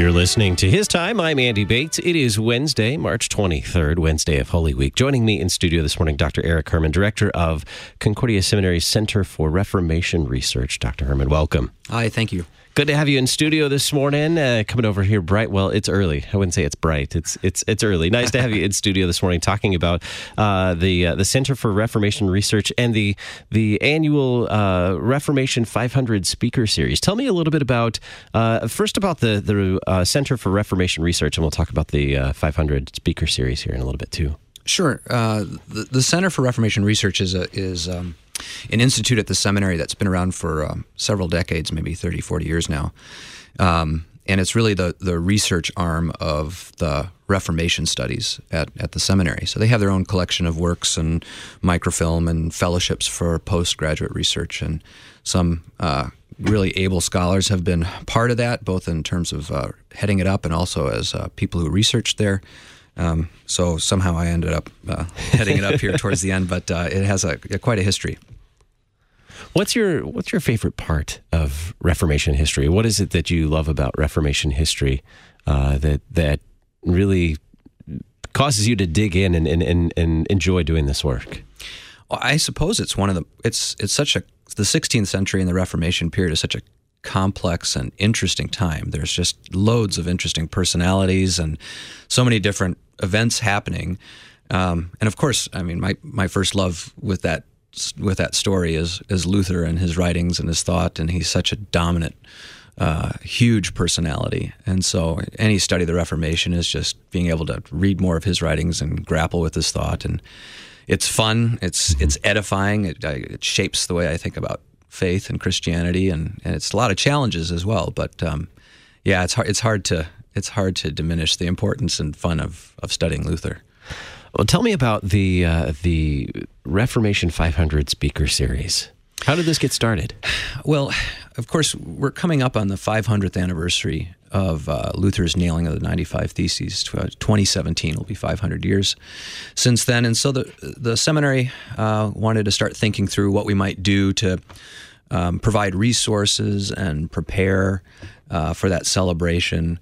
You're listening to His Time. I'm Andy Bates. It is Wednesday, March 23rd, Wednesday of Holy Week. Joining me in studio this morning, Dr. Eric Herman, director of Concordia Seminary Center for Reformation Research. Dr. Herman, welcome. Hi, thank you. Good to have you in studio this morning. Coming over here bright. Well, it's early. I wouldn't say it's bright. It's early. Nice to have you in studio this morning talking about the Center for Reformation Research and the annual Reformation 500 speaker series. Tell me a little bit about first about the Center for Reformation Research, and we'll talk about the 500 speaker series here in a little bit too. Sure. The Center for Reformation Research is an institute at the seminary that's been around for several decades, maybe 30, 40 years now. And it's really the research arm of the Reformation studies at the seminary. So they have their own collection of works and microfilm and fellowships for postgraduate research. And some really able scholars have been part of that, both in terms of heading it up and also as people who researched there. So somehow I ended up heading it up here towards the end, but it has quite a history. What's your favorite part of Reformation history? What is it that you love about Reformation history that really causes you to dig in and enjoy doing this work? Well, I suppose it's one of the the 16th century and the Reformation period is such a complex and interesting time. There's just loads of interesting personalities and so many different events happening. And of course, I mean, my first love with that story is Luther and his writings and his thought, and he's such a dominant, huge personality. And so any study of the Reformation is just being able to read more of his writings and grapple with his thought. And it's fun, it's edifying, it shapes the way I think about faith and Christianity, and it's a lot of challenges as well. But yeah, it's hard to diminish the importance and fun of studying Luther. Well, tell me about the Reformation 500 speaker series. How did this get started? Well, of course, we're coming up on the 500th anniversary of Luther's nailing of the 95 Theses. 2017 will be 500 years since then. And so the seminary wanted to start thinking through what we might do to provide resources and prepare for that celebration,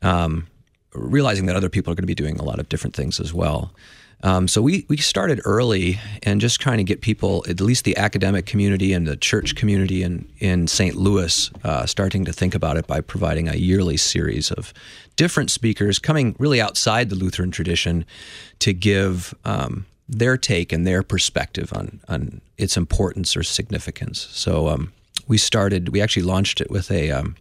realizing that other people are going to be doing a lot of different things as well. So we started early and just trying to get people, at least the academic community and the church community in St. Louis, starting to think about it by providing a yearly series of different speakers coming really outside the Lutheran tradition to give their take and their perspective on its importance or significance. So we actually launched it with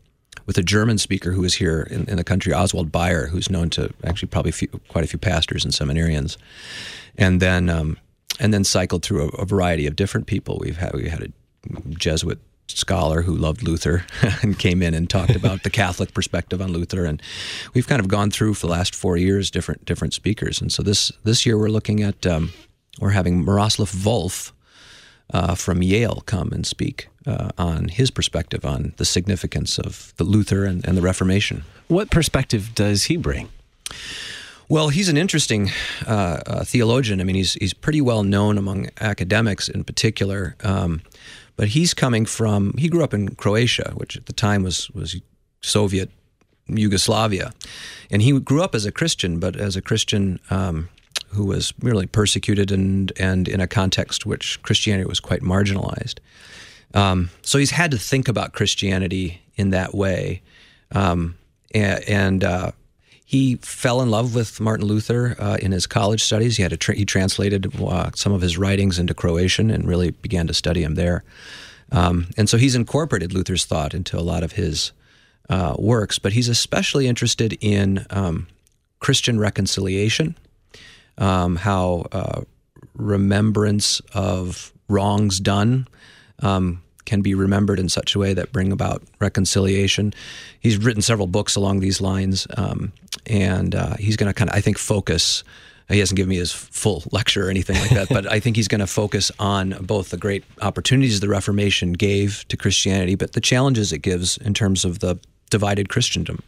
a German speaker who was here in the country, Oswald Bayer, who's known to actually probably quite a few pastors and seminarians, and then cycled through a variety of different people. We had a Jesuit scholar who loved Luther and came in and talked about the Catholic perspective on Luther, and we've kind of gone through for the last 4 years different speakers. And so this year we're looking at we're having Miroslav Volf from Yale come and speak on his perspective on the significance of the Luther and the Reformation. What perspective does he bring? Well, he's an interesting theologian. I mean, he's pretty well known among academics in particular, but he grew up in Croatia, which at the time was Soviet Yugoslavia, and he grew up as a Christian, but as a Christian who was really persecuted and in a context which Christianity was quite marginalized. So he's had to think about Christianity in that way. And he fell in love with Martin Luther in his college studies. He translated some of his writings into Croatian and really began to study him there. And so he's incorporated Luther's thought into a lot of his works, but he's especially interested in Christian reconciliation, how remembrance of wrongs done can be remembered in such a way that bring about reconciliation. He's written several books along these lines, and he's going to kind of, I think, focus. He hasn't given me his full lecture or anything like that, but I think he's going to focus on both the great opportunities the Reformation gave to Christianity, but the challenges it gives in terms of the divided Christendom.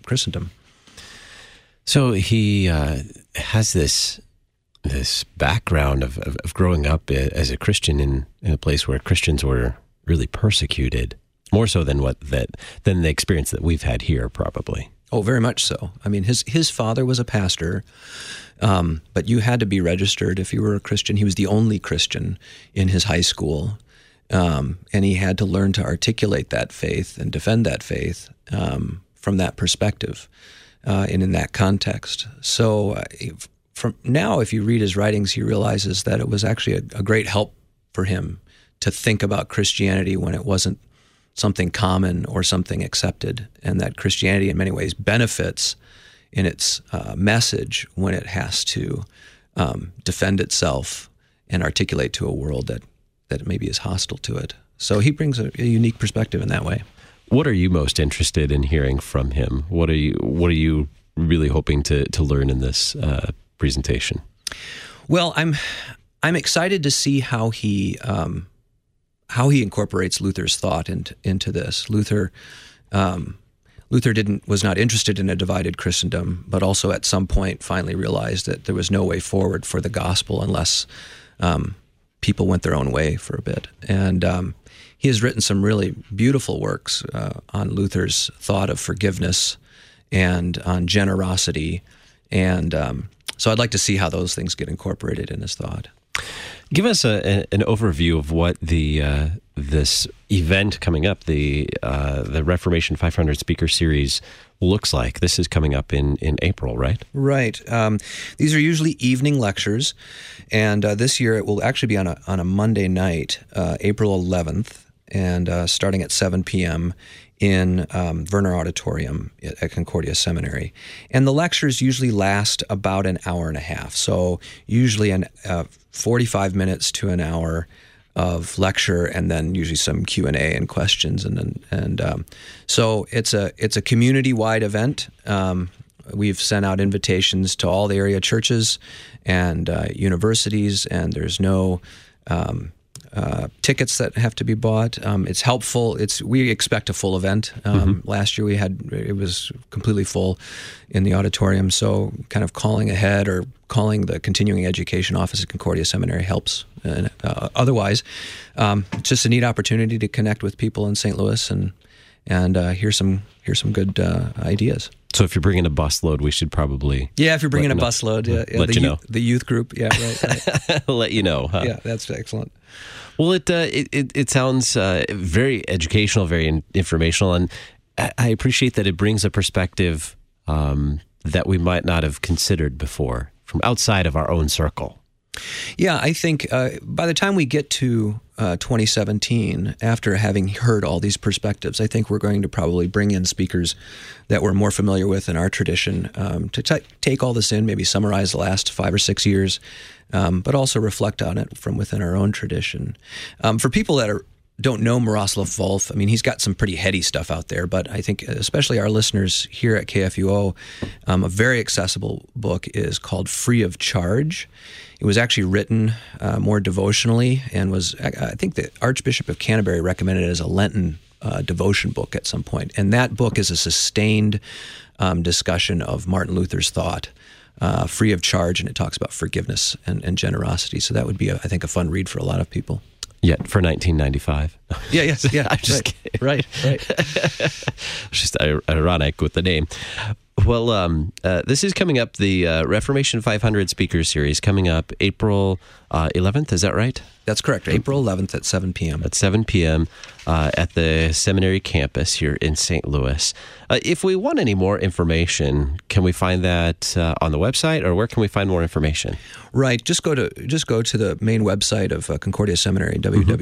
So he has this background of growing up as a Christian in a place where Christians were really persecuted, more so than the experience that we've had here, probably. Oh, very much so. I mean, his father was a pastor, but you had to be registered if you were a Christian. He was the only Christian in his high school, and he had to learn to articulate that faith and defend that faith from that perspective and in that context. So from now, if you read his writings, he realizes that it was actually a great help for him to think about Christianity when it wasn't something common or something accepted, and that Christianity in many ways benefits in its message when it has to defend itself and articulate to a world that maybe is hostile to it. So he brings a unique perspective in that way. What are you most interested in hearing from him? What are you really hoping to learn in this presentation? Well, I'm excited to see how he incorporates Luther's thought into this. Luther was not interested in a divided Christendom, but also at some point finally realized that there was no way forward for the gospel unless people went their own way for a bit. And he has written some really beautiful works on Luther's thought of forgiveness and on generosity. And so I'd like to see how those things get incorporated in his thought. Give us an overview of what this event coming up, the Reformation 500 Speaker Series, looks like. This is coming up in April, right? Right. These are usually evening lectures, and this year it will actually be on a Monday night, April 11th, and starting at 7 p.m. in Werner Auditorium at Concordia Seminary. And the lectures usually last about an hour and a half, so usually 45 minutes to an hour of lecture, and then usually some Q&A and questions, so it's a community-wide event. We've sent out invitations to all the area churches and universities, and there's no tickets that have to be bought. It's helpful. We expect a full event. Last year it was completely full in the auditorium. So kind of calling ahead or calling the continuing education office at Concordia Seminary helps. Otherwise, it's just a neat opportunity to connect with people in St. Louis and hear some good ideas. So if you're bringing a busload, we should probably... Yeah, if you're bringing a busload, let you know. The youth group, yeah, right. Let you know. Huh? Yeah, that's excellent. Well, it sounds very educational, very informational, and I appreciate that it brings a perspective that we might not have considered before from outside of our own circle. Yeah, I think by the time we get to 2017, after having heard all these perspectives, I think we're going to probably bring in speakers that we're more familiar with in our tradition to take all this in, maybe summarize the last 5 or 6 years, but also reflect on it from within our own tradition. For people that don't know Miroslav Volf, I mean, he's got some pretty heady stuff out there, but I think especially our listeners here at KFUO, a very accessible book is called Free of Charge. It was actually written more devotionally and was, I think the Archbishop of Canterbury recommended it as a Lenten devotion book at some point. And that book is a sustained discussion of Martin Luther's thought, free of charge, and it talks about forgiveness and generosity. So that would be, I think, a fun read for a lot of people. Yeah, for 1995. Yeah. I'm just kidding. Right. It's just ironic with the name. Well, this is coming up, the Reformation 500 Speaker Series, coming up April 11th, is that right? That's correct, April 11th at 7 p.m. At 7 p.m. At the seminary campus here in St. Louis. If we want any more information, can we find that on the website, or where can we find more information? Right, just go to the main website of Concordia Seminary,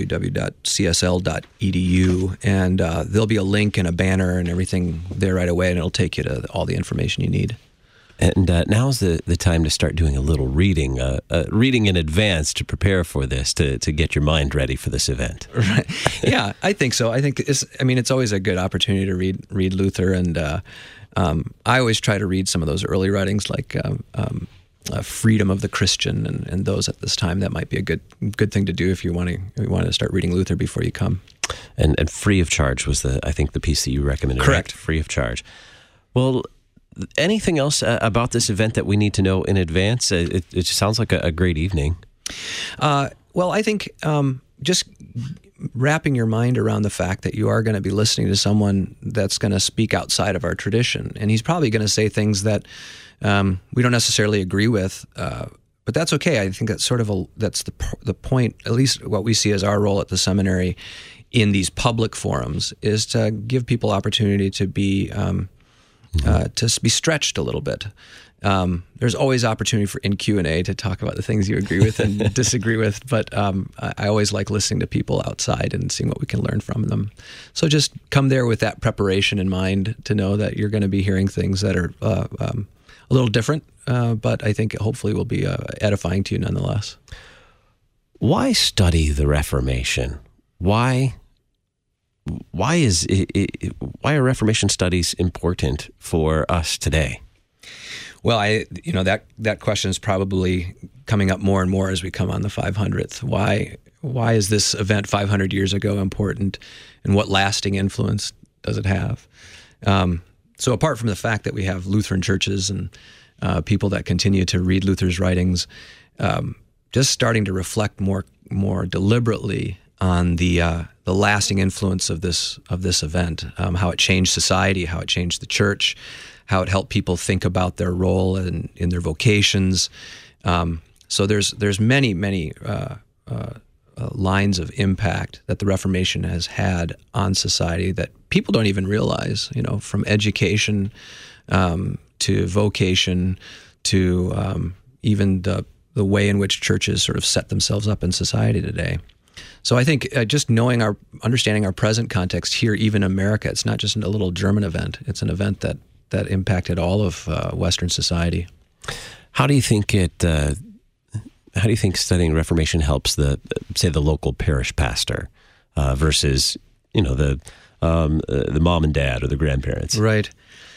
www.csl.edu, and there'll be a link and a banner and everything there right away, and it'll take you to all the information you need. And now's the time to start doing a little reading in advance to prepare for this, to get your mind ready for this event. Right. Yeah, I think so. I think it's always a good opportunity to read Luther, and I always try to read some of those early writings, like Freedom of the Christian, and those at this time. That might be a good thing to do if you want to start reading Luther before you come. And Free of Charge was I think the piece that you recommended. Correct. Right? Free of Charge. Well, anything else about this event that we need to know in advance? It just sounds like a great evening. Well, I think just wrapping your mind around the fact that you are going to be listening to someone that's going to speak outside of our tradition. And he's probably going to say things that we don't necessarily agree with, but that's okay. I think that's that's the point, at least what we see as our role at the seminary in these public forums, is to give people opportunity to be stretched a little bit. There's always opportunity in Q&A to talk about the things you agree with and disagree with, but I always like listening to people outside and seeing what we can learn from them. So just come there with that preparation in mind to know that you're going to be hearing things that are a little different, but I think hopefully will be edifying to you nonetheless. Why study the Reformation? Why are Reformation studies important for us today? Well, that question is probably coming up more and more as we come on the 500th. Why is this event 500 years ago important, and what lasting influence does it have? So apart from the fact that we have Lutheran churches and people that continue to read Luther's writings, just starting to reflect more deliberately on the lasting influence of this event, how it changed society, how it changed the church, how it helped people think about their role in their vocations. So there's many lines of impact that the Reformation has had on society that people don't even realize. From education to vocation to even the way in which churches sort of set themselves up in society today. So I think just understanding our present context here, even in America, it's not just a little German event. It's an event that impacted all of Western society. How do you think studying Reformation helps the local parish pastor versus the mom and dad or the grandparents? Right.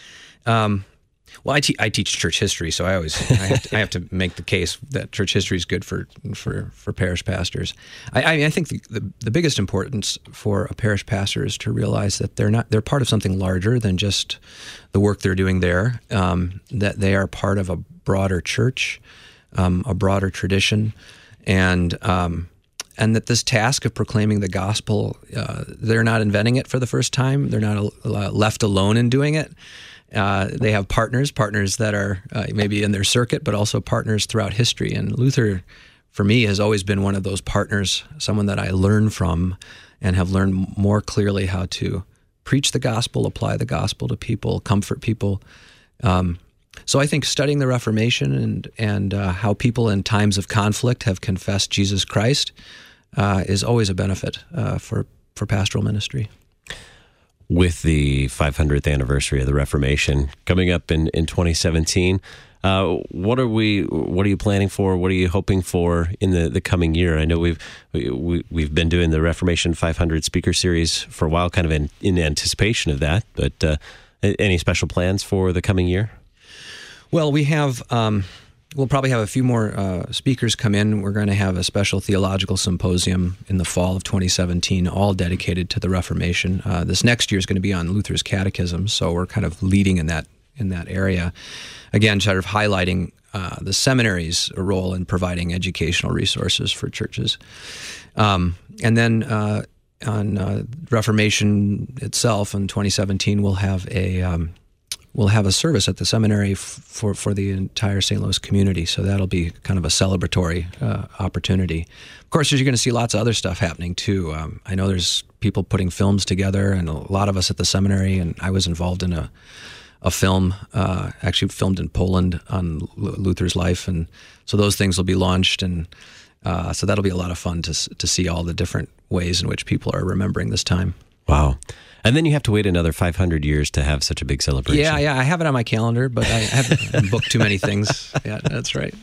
Well, I teach church history, so I have to make the case that church history is good for parish pastors. I think the biggest importance for a parish pastor is to realize that they're part of something larger than just the work they're doing there. That they are part of a broader church, a broader tradition, and that this task of proclaiming the gospel, they're not inventing it for the first time. They're not left alone in doing it. They have partners that are maybe in their circuit, but also partners throughout history. And Luther, for me, has always been one of those partners, someone that I learn from and have learned more clearly how to preach the gospel, apply the gospel to people, comfort people. So I think studying the Reformation and how people in times of conflict have confessed Jesus Christ is always a benefit for pastoral ministry. With the 500th anniversary of the Reformation coming up in 2017, what are you planning for? What are you hoping for in the coming year? I know we've been doing the Reformation 500 speaker series for a while, kind of in anticipation of that. But any special plans for the coming year? Well, we have. We'll probably have a few more speakers come in. We're going to have a special theological symposium in the fall of 2017, all dedicated to the Reformation. This next year is going to be on Luther's Catechism, so we're kind of leading in that area. Again, sort of highlighting the seminary's role in providing educational resources for churches. And then on Reformation itself in 2017, we'll have a service at the seminary for the entire St. Louis community. So that'll be kind of a celebratory opportunity. Of course, you're going to see lots of other stuff happening too. I know there's people putting films together, and a lot of us at the seminary, and I was involved in a film, actually filmed in Poland on Luther's life. And so those things will be launched. And so that'll be a lot of fun to see all the different ways in which people are remembering this time. Wow. And then you have to wait another 500 years to have such a big celebration. Yeah, I have it on my calendar, but I haven't booked too many things. Yeah, that's right.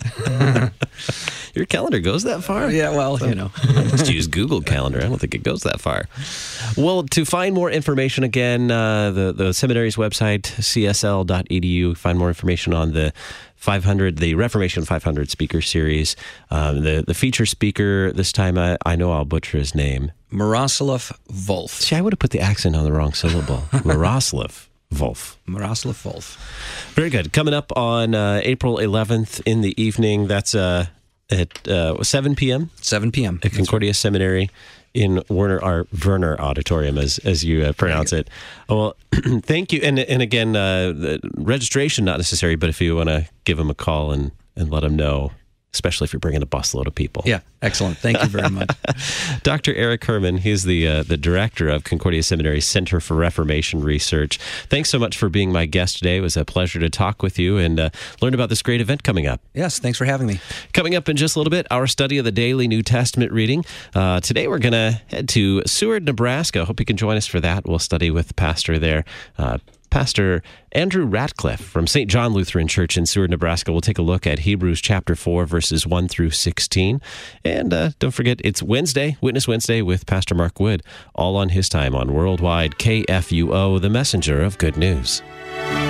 Your calendar goes that far? Yeah, well, Just use Google Calendar. I don't think it goes that far. Well, to find more information, again, the seminary's website, csl.edu, find more information on the Reformation 500 speaker series. The feature speaker this time, I know I'll butcher his name. Miroslav Volf. See, I would have put the accent on the wrong syllable. Miroslav Volf. Miroslav Volf. Very good. Coming up on April 11th in the evening. That's at 7 p.m.? 7 p.m. At Concordia Seminary. in Werner Auditorium, as you pronounce it. Well, thank you. And again, the registration not necessary, but if you want to give them a call and let them know, especially if you're bringing a busload of people. Yeah, excellent. Thank you very much. Dr. Eric Herman, he's the director of Concordia Seminary Center for Reformation Research. Thanks so much for being my guest today. It was a pleasure to talk with you and learn about this great event coming up. Yes, thanks for having me. Coming up in just a little bit, our study of the daily New Testament reading. Today we're going to head to Seward, Nebraska. Hope you can join us for that. We'll study with the pastor there, Pastor Andrew Ratcliffe from St. John Lutheran Church in Seward, Nebraska. We'll take a look at Hebrews chapter 4, verses 1 through 16. And don't forget, it's Wednesday, Witness Wednesday with Pastor Mark Wood, all on his time on Worldwide KFUO, the messenger of good news.